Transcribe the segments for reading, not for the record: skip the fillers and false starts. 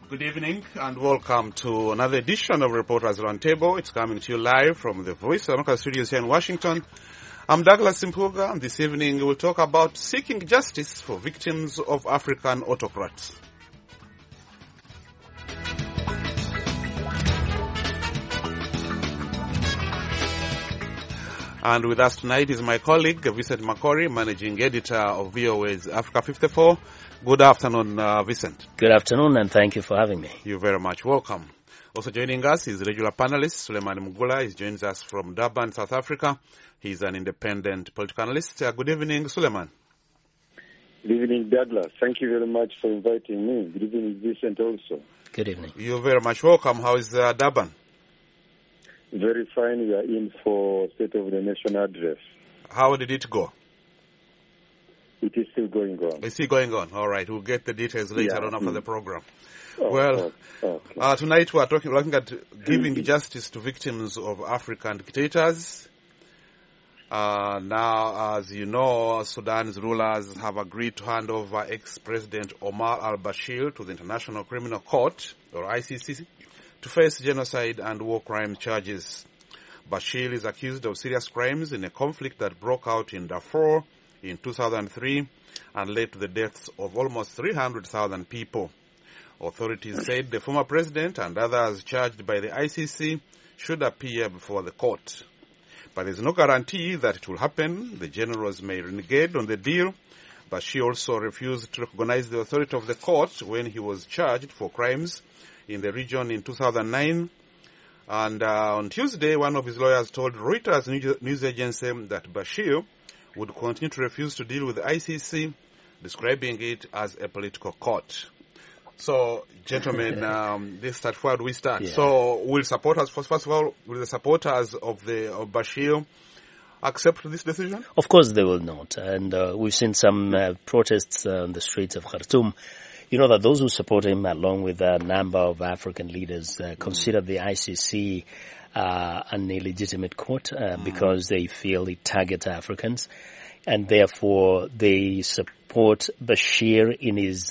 Good evening and welcome to another edition of Reporters Roundtable. It's coming to you live from the Voice of America studios here in Washington. I'm Douglas Simpuga, and this evening we'll talk about seeking justice for victims of African autocrats. And with us tonight is my colleague, Vincent Makori, managing editor of VOA's Africa 54. Good afternoon, Vincent. Good afternoon, and thank you for having me. You're very much welcome. Also joining us is regular panelist Suleiman Mugula. He joins us from Durban, South Africa. He's an independent political analyst. Good evening, Suleiman. Good evening, Douglas. Thank you very much for inviting me. Good evening, Vincent also. Good evening. You're very much welcome. How is Durban? Very fine. We are in for State of the Nation address. How did it go? It is still going on. It's still going on. All right. We'll get the details later on after the program. Okay. Tonight we are looking at giving justice to victims of African dictators. Now, as you know, Sudan's rulers have agreed to hand over ex-President Omar al-Bashir to the International Criminal Court, or ICC, to face genocide and war crime charges. Bashir is accused of serious crimes in a conflict that broke out in Darfur in 2003 and led to the deaths of almost 300,000 people. Authorities said the former president and others charged by the ICC should appear before the court. But there's no guarantee that it will happen. The generals may renege on the deal. Bashir also refused to recognize the authority of the court when he was charged for crimes in the region in 2009. And on Tuesday, one of his lawyers told Reuters news agency that Bashir would continue to refuse to deal with the ICC, describing it as a political court. So, gentlemen, where do we start? Yeah. So, will supporters, first of all, will the supporters of Bashir accept this decision? Of course they will not. And we've seen some protests on the streets of Khartoum. You know that those who support him, along with a number of African leaders, consider the ICC an illegitimate court because they feel it targets Africans. And therefore, they support Bashir in his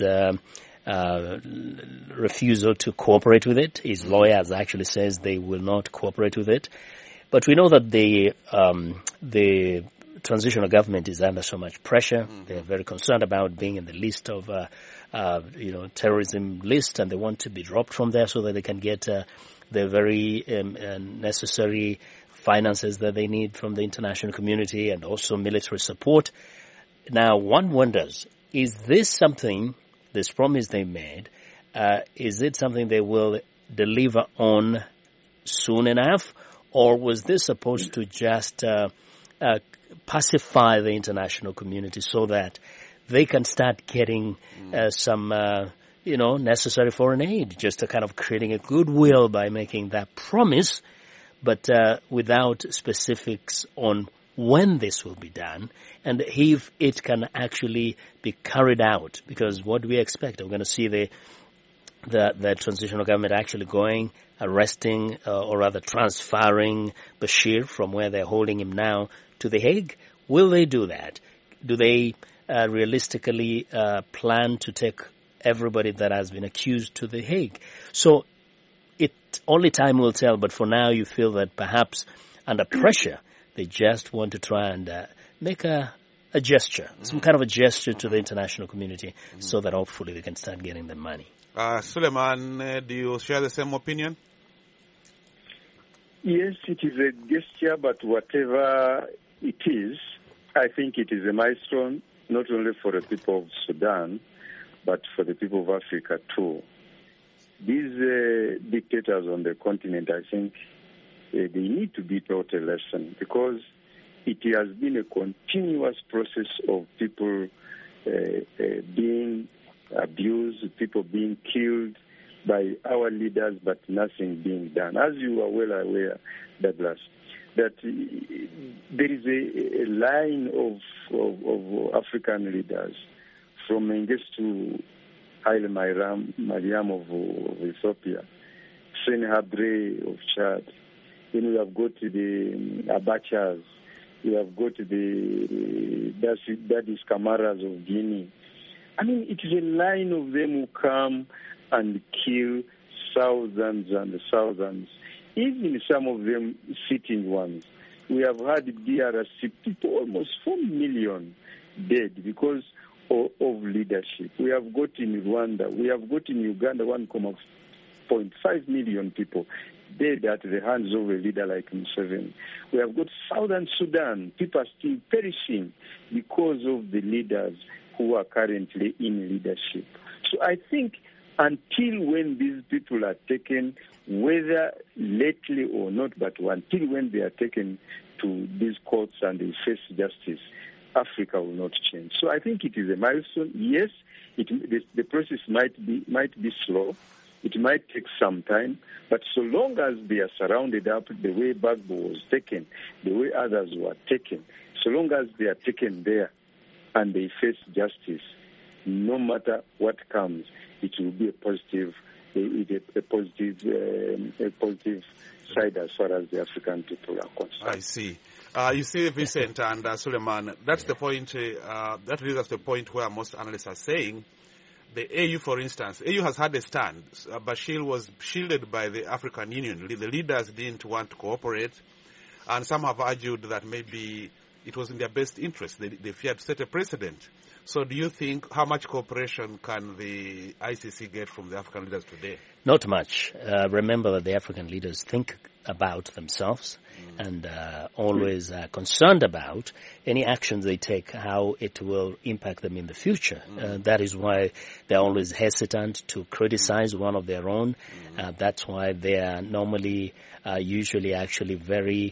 refusal to cooperate with it. His lawyers actually says they will not cooperate with it. But we know that the transitional government is under so much pressure. They're very concerned about being in the list of terrorism list, and they want to be dropped from there so that they can get the very necessary finances that they need from the international community and also military support. Now, one wonders, is this something, this promise they made, is it something they will deliver on soon enough, or was this supposed to just pacify the international community so that they can start getting some, necessary foreign aid, just to kind of creating a goodwill by making that promise, but without specifics on when this will be done and if it can actually be carried out? Because what do we expect? We're going to see the transitional government actually going, arresting, or rather transferring Bashir from where they're holding him now to The Hague. Will they do that? Do they realistically plan to take everybody that has been accused to The Hague? So only time will tell, but for now you feel that perhaps under pressure they just want to try and make a gesture, some kind of a gesture to the international community so that hopefully they can start getting the money. Suleiman, do you share the same opinion? Yes, it is a gesture, but whatever it is, I think it is a milestone, not only for the people of Sudan, but for the people of Africa too. These dictators on the continent, I think, they need to be taught a lesson, because it has been a continuous process of people being abused, people being killed by our leaders, but nothing being done. As you are well aware, Douglas, that there is a line of African leaders, from Mengistu Haile Mariam of Ethiopia, Sen Habre of Chad. Then we have got the Abachas, we have got the Dadis Kamaras of Guinea. I mean, it is a line of them who come and kill thousands and thousands, even some of them sitting ones. We have had DRC people, almost 4 million dead because of leadership. We have got in Rwanda, we have got in Uganda 1.5 million people dead at the hands of a leader like Museveni. We have got Southern Sudan, people are still perishing because of the leaders who are currently in leadership. So I think until when these people are taken, whether lately or not, but until when they are taken to these courts and they face justice, Africa will not change. So I think it is a milestone. Yes, the process might be slow. It might take some time, but so long as they are surrounded up the way Gbagbo was taken, the way others were taken, so long as they are taken there and they face justice, no matter what comes, it will be a positive side as far as the African people are concerned. I see. You see, Vincent and Suleiman, that's the point. That leads us to the point where most analysts are saying the AU, for instance, AU has had a stand. Bashir was shielded by the African Union. The leaders didn't want to cooperate, and some have argued that maybe it was in their best interest. They feared to set a precedent. So do you think, how much cooperation can the ICC get from the African leaders today? Not much. Remember that the African leaders think about themselves and always concerned about any actions they take, how it will impact them in the future. That is why they're always hesitant to criticize one of their own. That's why they are normally, usually actually very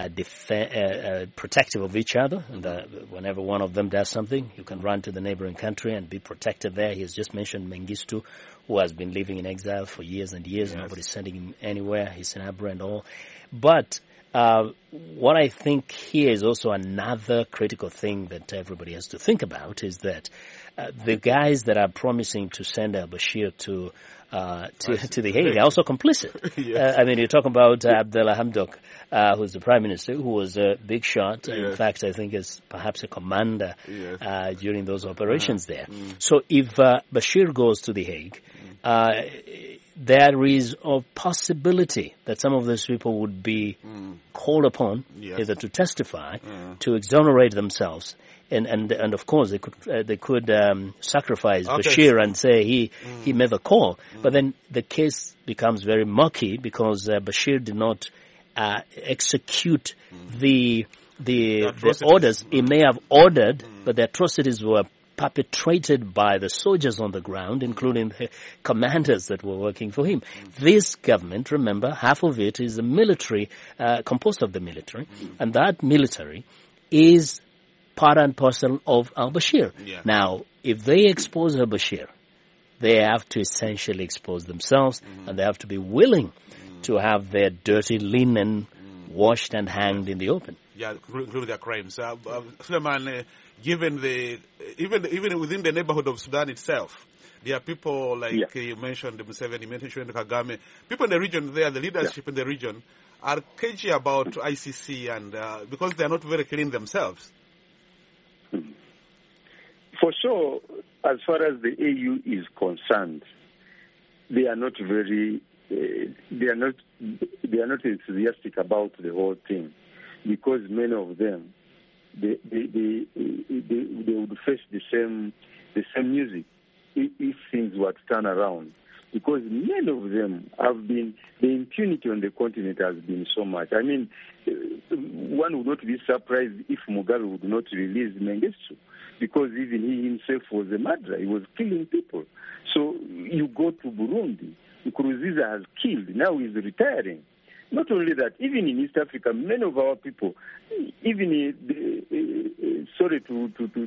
protective of each other. And whenever one of them does something, you can run to the neighboring country and be protected there. He has just mentioned Mengistu, who has been living in exile for years and years. Yes. Nobody's sending him anywhere. He's in Abra and all. But what I think here is also another critical thing that everybody has to think about is that the guys that are promising to send al-Bashir to the Hague are also complicit. Yes. I mean, you're talking about Abdullah Hamdok, who's the prime minister, who was a big shot. Yes. In fact, I think is perhaps a commander during those operations there. So if Bashir goes to the Hague, there is a possibility that some of those people would be called upon either to testify, to exonerate themselves, and of course they could sacrifice Bashir and say he made the call. But then the case becomes very murky because Bashir did not execute the orders. He may have ordered, but the atrocities were perpetrated by the soldiers on the ground, including the commanders that were working for him. This government, remember, half of it is the military, composed of the military, and that military is part and parcel of al-Bashir. Yeah. Now, if they expose al-Bashir, they have to essentially expose themselves, and they have to be willing to have their dirty linen washed and hanged in the open. Yeah, including their crimes. Suleiman, given even within the neighborhood of Sudan itself, there are people like you mentioned Museveni, you mentioned Kagame. People in the region there, the leadership in the region, are cagey about ICC and because they are not very clean themselves. For sure, as far as the AU is concerned, they are not very. They are not enthusiastic about the whole thing, because many of them they would face the same music if things were to turn around, because many of them have been, the impunity on the continent has been so much. I mean, one would not be surprised if Mugabe would not release Mengistu, because even he himself was a murderer. He was killing people. So you go to Burundi, Nkurunziza has killed. Now he's retiring. Not only that, even in East Africa, many of our people, even sorry to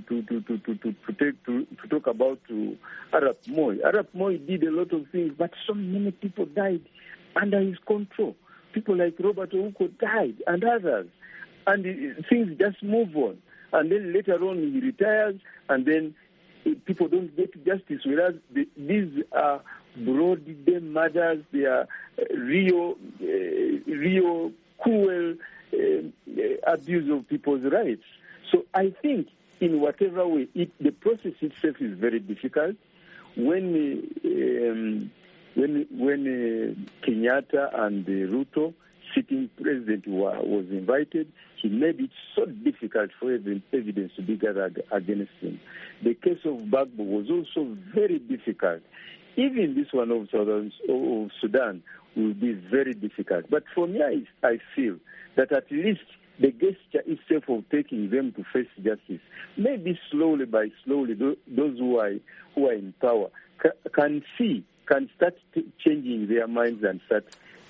talk about Arap Moi. Arap Moi did a lot of things, but so many people died under his control. People like Robert Ouko died, and others, and things just move on. And then later on he retires, and then people don't get justice. Whereas these are broad day murders, they are real cruel abuse of people's rights. So I think in whatever way, the process itself is very difficult. when Kenyatta and Ruto, sitting president, was invited, he made it so difficult for evidence to be gathered against him. The case of Bagbo was also very difficult. Even this one of Sudan will be very difficult. But for me, I feel that at least the gesture itself of taking them to face justice, maybe slowly by slowly, those who are in power can start changing their minds and start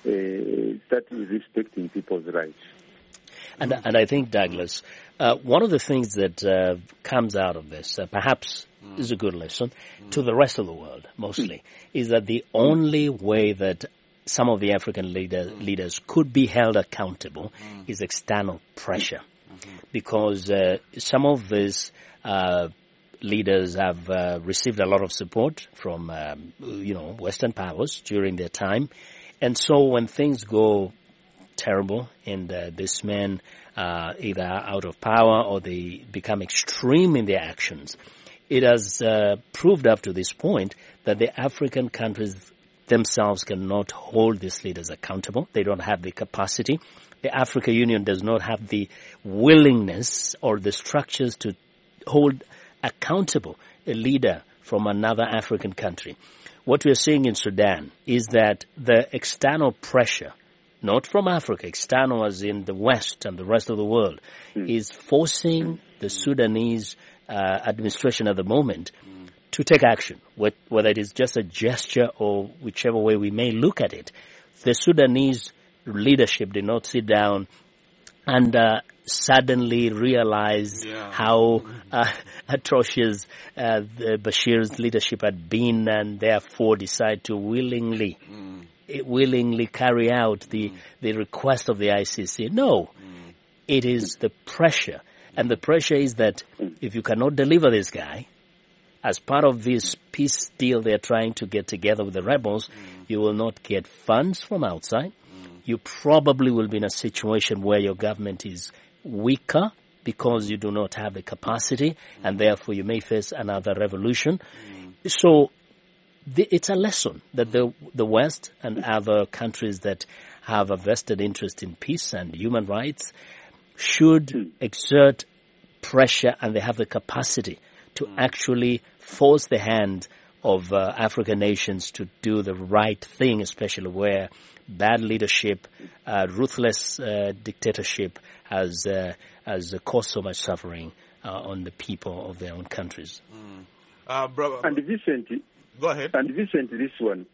respecting people's rights. And I think, Douglas, one of the things that comes out of this, perhaps is a good lesson to the rest of the world, mostly, is that the only way that some of the African leaders could be held accountable is external pressure. Because some of these leaders have received a lot of support from, Western powers during their time. And so when things go terrible and these men either out of power or they become extreme in their actions, it has proved up to this point that the African countries themselves cannot hold these leaders accountable. They don't have the capacity. The African Union does not have the willingness or the structures to hold accountable a leader from another African country. What we're seeing in Sudan is that the external pressure, not from Africa, external as in the West and the rest of the world, is forcing the Sudanese administration at the moment to take action, whether it is just a gesture or whichever way we may look at it. The Sudanese leadership did not sit down and suddenly realize how atrocious Bashir's leadership had been, and therefore decide to willingly carry out the request of the ICC. No, it is the pressure. And the pressure is that if you cannot deliver this guy, as part of this peace deal they're trying to get together with the rebels, you will not get funds from outside. You probably will be in a situation where your government is weaker because you do not have the capacity, and therefore you may face another revolution. So it's a lesson that the West and other countries that have a vested interest in peace and human rights should exert pressure, and they have the capacity to actually force the hand of African nations to do the right thing, especially where bad leadership, ruthless dictatorship has caused so much suffering on the people of their own countries. And Vincent, go ahead. And Vincent, this one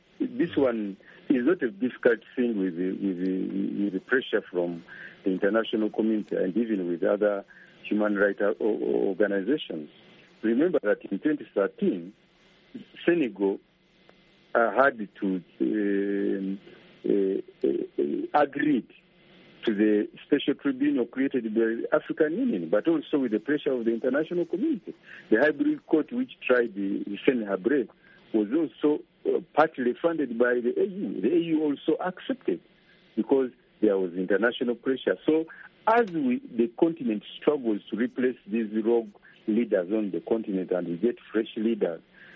is not a difficult thing with the pressure from the international community and even with other human rights organizations. Remember that in 2013, Senegal had to agreed to the special tribunal created by the African Union, but also with the pressure of the international community. The hybrid court which tried the Hissène Habré was also partly funded by the AU. The AU also accepted because there was international pressure. So as the continent struggles to replace these rogue leaders on the continent, and we get fresh leaders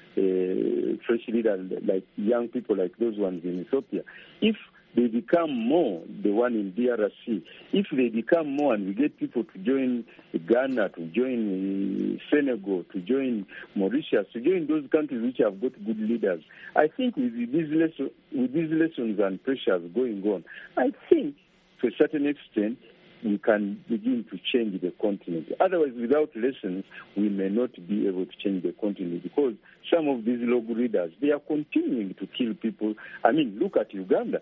like young people like those ones in Ethiopia, if they become more, the one in DRC, if they become more and we get people to join Ghana, to join Senegal, to join Mauritius, to join those countries which have got good leaders, I think with these lessons and pressures going on, I think to a certain extent we can begin to change the continent. Otherwise, without lessons, we may not be able to change the continent, because some of these local leaders, they are continuing to kill people. I mean, look at Uganda.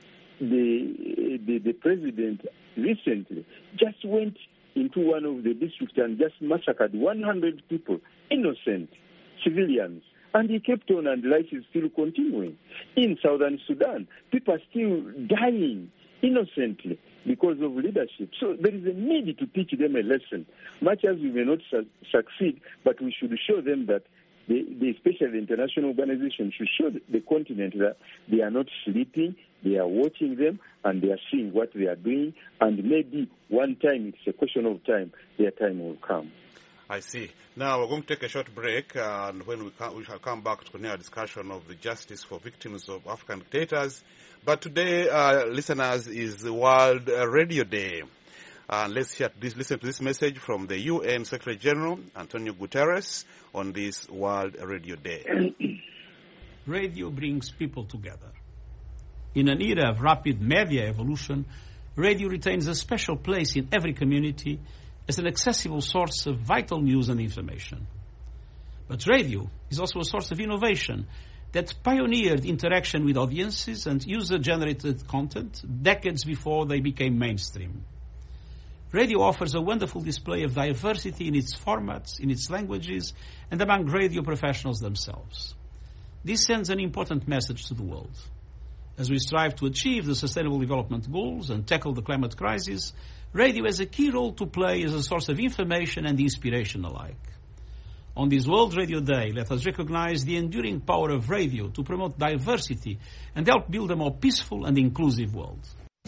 The president recently just went into one of the districts and just massacred 100 people, innocent civilians. And he kept on, and life is still continuing. In southern Sudan, people are still dying innocently because of leadership. So there is a need to teach them a lesson. Much as we may not succeed, but we should show them that especially the international organization should show the continent that they are not sleeping, they are watching them, and they are seeing what they are doing, and maybe one time, it's a question of time, their time will come. I see. Now we're going to take a short break, and when we shall come back to continue our discussion of the justice for victims of African dictators. But today, listeners, is World Radio Day. Listen to this message from the UN Secretary General, Antonio Guterres, on this World Radio Day. Radio brings people together. In an era of rapid media evolution, radio retains a special place in every community as an accessible source of vital news and information. But radio is also a source of innovation that pioneered interaction with audiences and user-generated content decades before they became mainstream. Radio offers a wonderful display of diversity in its formats, in its languages, and among radio professionals themselves. This sends an important message to the world. As we strive to achieve the Sustainable Development Goals and tackle the climate crisis, radio has a key role to play as a source of information and inspiration alike. On this World Radio Day, let us recognize the enduring power of radio to promote diversity and help build a more peaceful and inclusive world.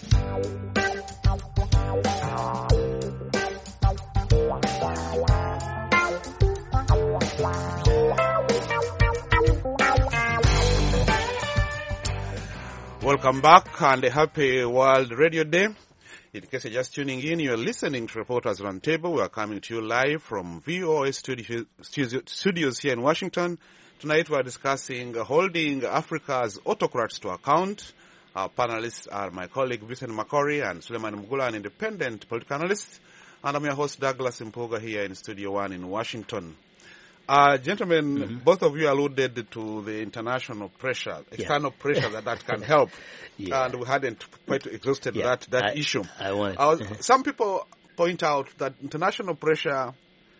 Welcome back and a happy World Radio Day. In case you're just tuning in, you're listening to Reporters Roundtable. We are coming to you live from VOA studios here in Washington. Tonight we are discussing holding Africa's autocrats to account. Our panelists are my colleague Vincent Makori and Suleiman Mugula, an independent political analyst. And I'm your host Douglas Mpuga here in Studio 1 in Washington. Gentlemen, both of you alluded to the international pressure, external pressure that can help. And we hadn't quite exhausted that issue. Some people point out that international pressure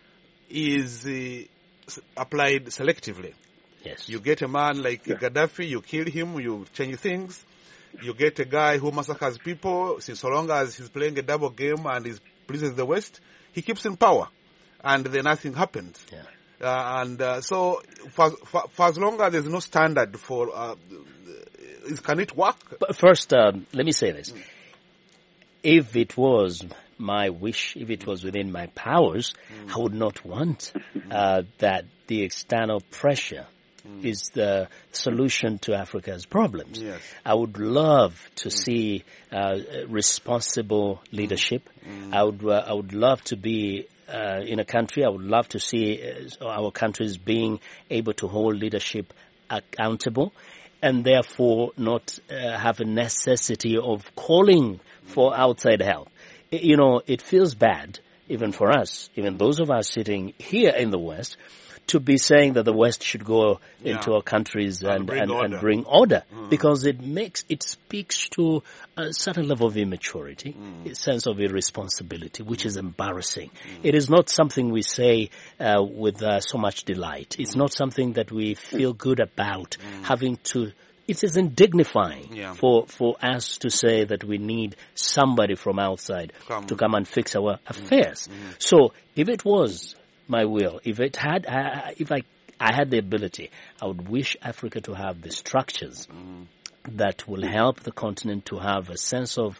is applied selectively. Yes. You get a man like Gaddafi, you kill him, you change things. You get a guy who massacres people, so long as he's playing a double game and he pleases the West, he keeps in power. And then nothing happens. Yeah. So for as long as there's no standard for, can it work? But first, let me say this. If it was my wish, if it was within my powers, I would not want that the external pressure is the solution to Africa's problems. Yes. I would love to see responsible leadership. I would love to be in a country. I would love to see our countries being able to hold leadership accountable, and therefore not have a necessity of calling for outside help. It feels bad, even for us, even those of us sitting here in the West, to be saying that the West should go into our countries and bring order, because it speaks to a certain level of immaturity, a sense of irresponsibility, which is embarrassing. It is not something we say with so much delight. It's not something that we feel good about having to. It is indignifying for us to say that we need somebody from outside to come and fix our affairs. So if it was my will, if I had the ability, I would wish Africa to have the structures that will help the continent to have a sense of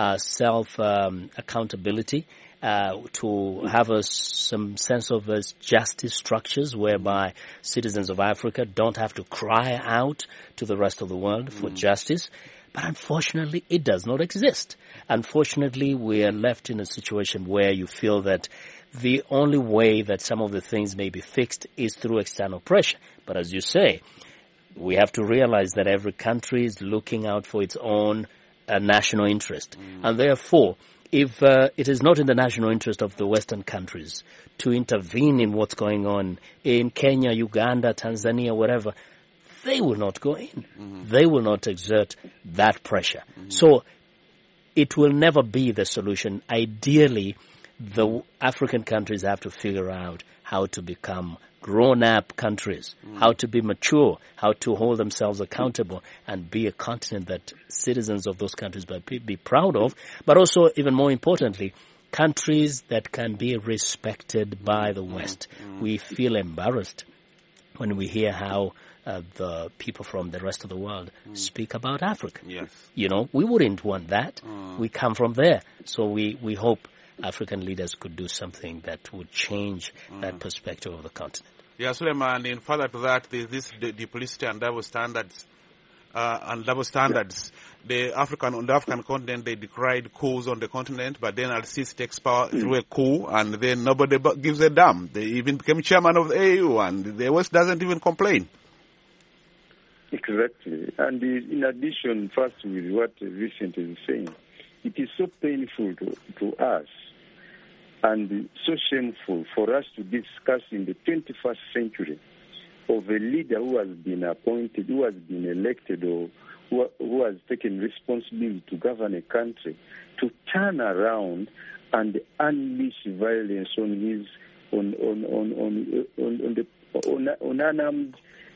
self-accountability, to have some sense of justice structures whereby citizens of Africa don't have to cry out to the rest of the world for justice. But unfortunately, it does not exist. Unfortunately, we are left in a situation where you feel that the only way that some of the things may be fixed is through external pressure. But as you say, we have to realize that every country is looking out for its own national interest. And therefore, if it is not in the national interest of the Western countries to intervene in what's going on in Kenya, Uganda, Tanzania, wherever, they will not go in. They will not exert that pressure. So it will never be the solution. Ideally, the African countries have to figure out how to become grown-up countries, how to be mature, how to hold themselves accountable, and be a continent that citizens of those countries be proud of, but also, even more importantly, countries that can be respected by the West. We feel embarrassed when we hear how the people from the rest of the world speak about Africa. Yes. We wouldn't want that. We come from there. So we hope African leaders could do something that would change that perspective of the continent. Yeah, Suleiman, in further to that, this duplicity and double standards. The African continent, they decried coups on the continent, but then Al-Sisi takes power through a coup, and then nobody gives a damn. They even became chairman of the AU, and the West doesn't even complain. Exactly. And in addition, first with what Vincent is saying, it is so painful to us and so shameful for us to discuss in the 21st century of a leader who has been appointed, who has been elected, or who has taken responsibility to govern a country, to turn around and unleash violence on unarmed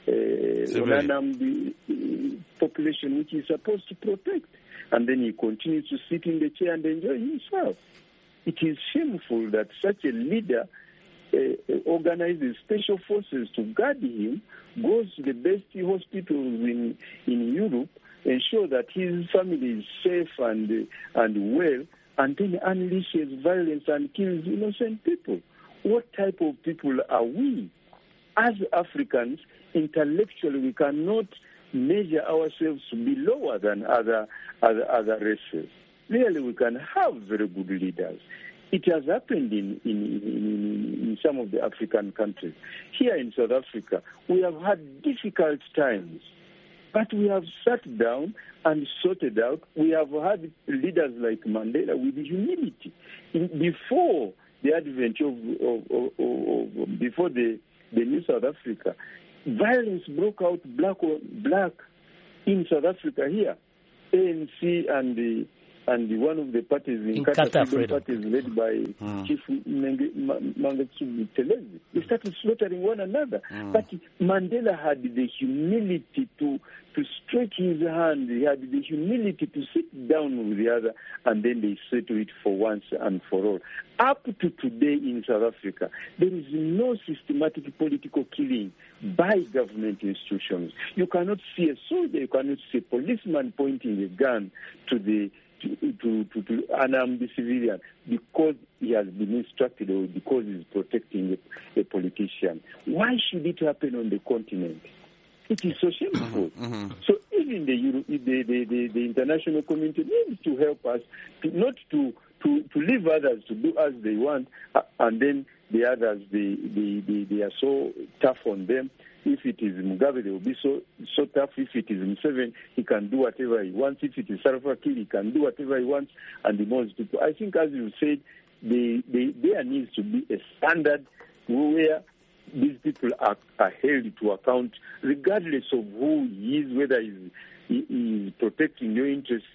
population which he's supposed to protect, and then he continues to sit in the chair and enjoy himself. It is shameful that such a leader organizes special forces to guard him, goes to the best hospitals in Europe, ensure that his family is safe and well, and then unleashes violence and kills innocent people. What type of people are we? As Africans, intellectually, we cannot measure ourselves to be lower than other races. Really, we can have very good leaders. It has happened in some of the African countries. Here in South Africa, we have had difficult times, but we have sat down and sorted out. We have had leaders like Mandela with humility. Before the advent before the new South Africa, violence broke out black in South Africa here. ANC and one of the parties in Qatar, freedom parties led by Chief Mangosuthu Buthelezi, they started slaughtering one another. But Mandela had the humility to stretch his hand. He had the humility to sit down with the other, and then they settle it for once and for all. Up to today in South Africa, there is no systematic political killing by government institutions. You cannot see a soldier, you cannot see a policeman pointing a gun to unarmed civilian because he has been instructed or because he's protecting a politician. Why should it happen on the continent? It is so shameful. So even the international community needs to help us not to leave others to do as they want, and then the others they are so tough on them. If it is Mugabe, they will be so tough. If it is Museveni, he can do whatever he wants. If it is Salva Kiir, he can do whatever he wants. And the most people, I think, as you said, there needs to be a standard where these people are held to account, regardless of who he is, whether he is protecting your interests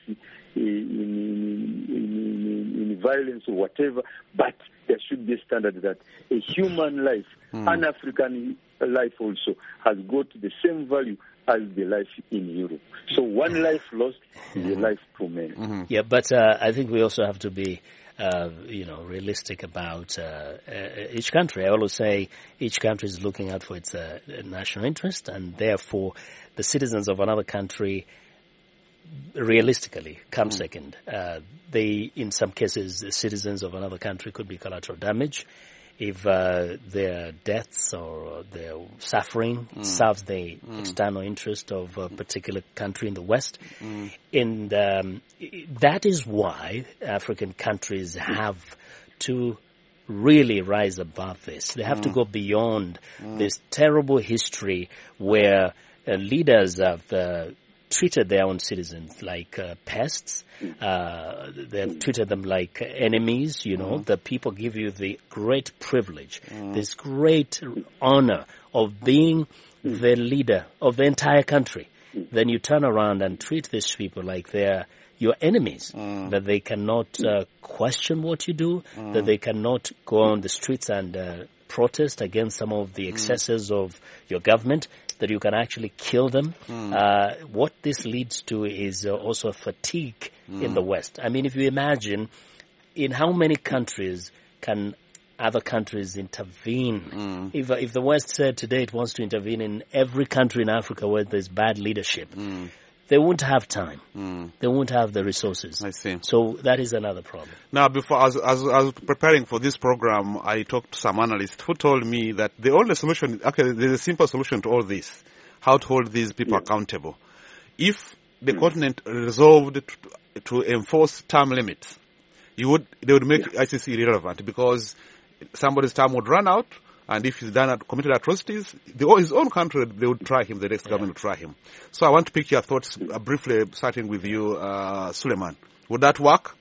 in violence or whatever. But there should be a standard that a human life, an African life also, has got the same value as the life in Europe. So one life lost is a life too many. Yeah, but I think we also have to be realistic about each country. I always say each country is looking out for its national interest, and therefore the citizens of another country realistically come second. They, in some cases, the citizens of another country could be collateral damage if their deaths or their suffering serves the external interest of a particular country in the West. And that is why African countries have to really rise above this. They have to go beyond this terrible history where leaders have treated their own citizens like pests. They've treated them like enemies. The people give you the great privilege, this great honor of being the leader of the entire country. Then you turn around and treat these people like they're your enemies, that they cannot question what you do, that they cannot go on the streets and protest against some of the excesses of your government, that you can actually kill them. What this leads to is also a fatigue in the West. I mean, if you imagine, in how many countries can other countries intervene? If the West said today it wants to intervene in every country in Africa where there's bad leadership, they won't have time. They won't have the resources. I see. So that is another problem. Now, before as I was preparing for this program, I talked to some analysts who told me that the only solution, okay, there's a simple solution to all this: how to hold these people accountable. If the continent resolved to enforce term limits, they would make ICC irrelevant, because somebody's term would run out, and if he's committed atrocities, his own country, they would try him, the next government would try him. So I want to pick your thoughts briefly, starting with you, Suleiman. Would that work?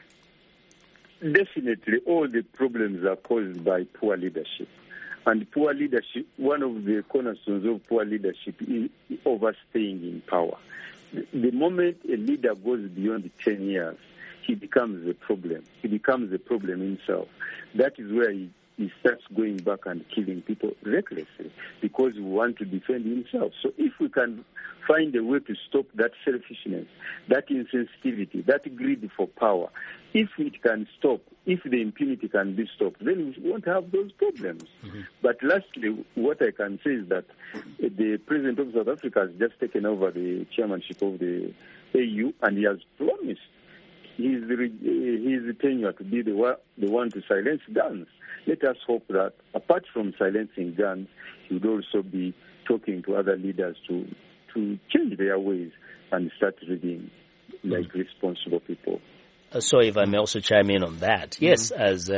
Definitely, all the problems are caused by poor leadership. And poor leadership, one of the cornerstones of poor leadership is overstaying in power. The moment a leader goes beyond 10 years, he becomes a problem. He becomes a problem himself. That is where he starts going back and killing people recklessly, because he wants to defend himself. So if we can find a way to stop that selfishness, that insensitivity, that greed for power, if it can stop, if the impunity can be stopped, then we won't have those problems. But lastly, what I can say is that the President of South Africa has just taken over the chairmanship of the AU, and he has promised his tenure to be the one to silence guns. Let us hope that, apart from silencing guns, he would also be talking to other leaders to change their ways and start leading like responsible people. So if I may also chime in on that. Yes, as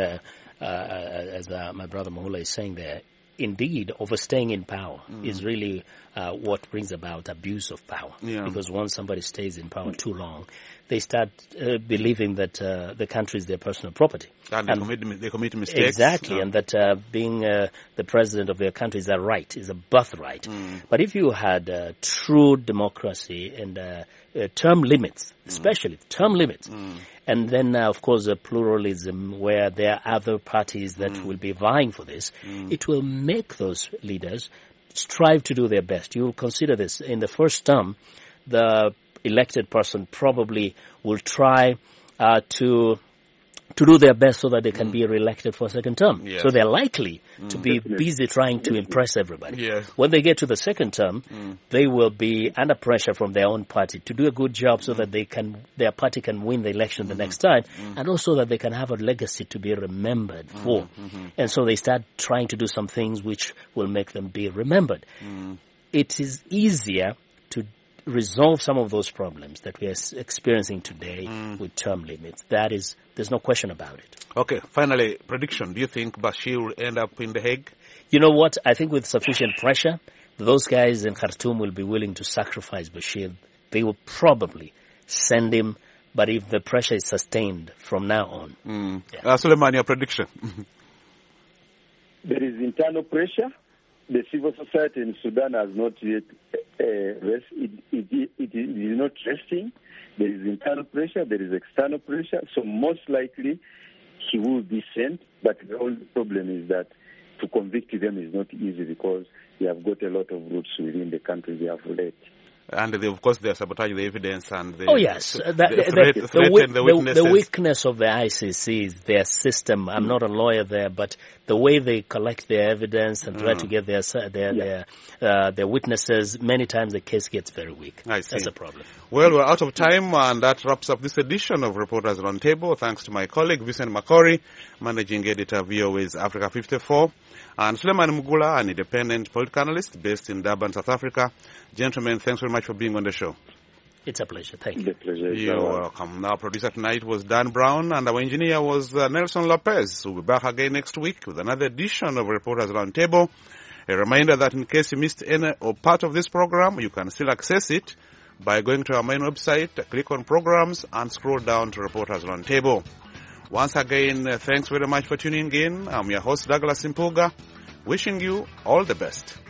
my brother Mahula is saying there, indeed, overstaying in power is really what brings about abuse of power. Yeah. Because once somebody stays in power too long, they start believing that the country is their personal property. And they commit mistakes. Exactly, and that being the president of their country is a right, is a birthright. But if you had true democracy and term limits, especially term limits, and then, of course, a pluralism where there are other parties that will be vying for this, it will make those leaders strive to do their best. You will consider this. In the first term, the elected person probably will try to do their best so that they can be re-elected for a second term. Yes. So they're likely to be busy trying to impress everybody. Yes. When they get to the second term, they will be under pressure from their own party to do a good job so that their party can win the election the next time, and also that they can have a legacy to be remembered for. And so they start trying to do some things which will make them be remembered. It is easier to resolve some of those problems that we are experiencing today with term limits. There's no question about it. Okay, finally, prediction. Do you think Bashir will end up in The Hague? You know what? I think with sufficient pressure, those guys in Khartoum will be willing to sacrifice Bashir. They will probably send him, but if the pressure is sustained from now on. Suleiman, your prediction? There is internal pressure. The civil society in Sudan has not yet it is not resting. There is internal pressure, there is external pressure. So most likely he will be sent, but the only problem is that to convict them is not easy, because they have got a lot of roots within the country they have led. And of course they sabotage the evidence and the the weakness of the ICC is their system. I'm not a lawyer there, but the way they collect their evidence and try to get their witnesses, many times the case gets very weak. That's a problem. Well, we're out of time, and that wraps up this edition of Reporters Roundtable. Thanks to my colleague Vincent Makori, managing editor VOA's Africa 54, and Suleiman Mugula, an independent political analyst based in Durban, South Africa. Gentlemen, thanks very much for being on the show. It's a pleasure. Thank you. The pleasure. You're welcome. Our producer tonight was Dan Brown, and our engineer was Nelson Lopez. We'll be back again next week with another edition of Reporters Roundtable. A reminder that in case you missed any or part of this program, you can still access it by going to our main website, click on Programs, and scroll down to Reporters Roundtable. Once again, thanks very much for tuning in. I'm your host, Douglas Impuga, wishing you all the best.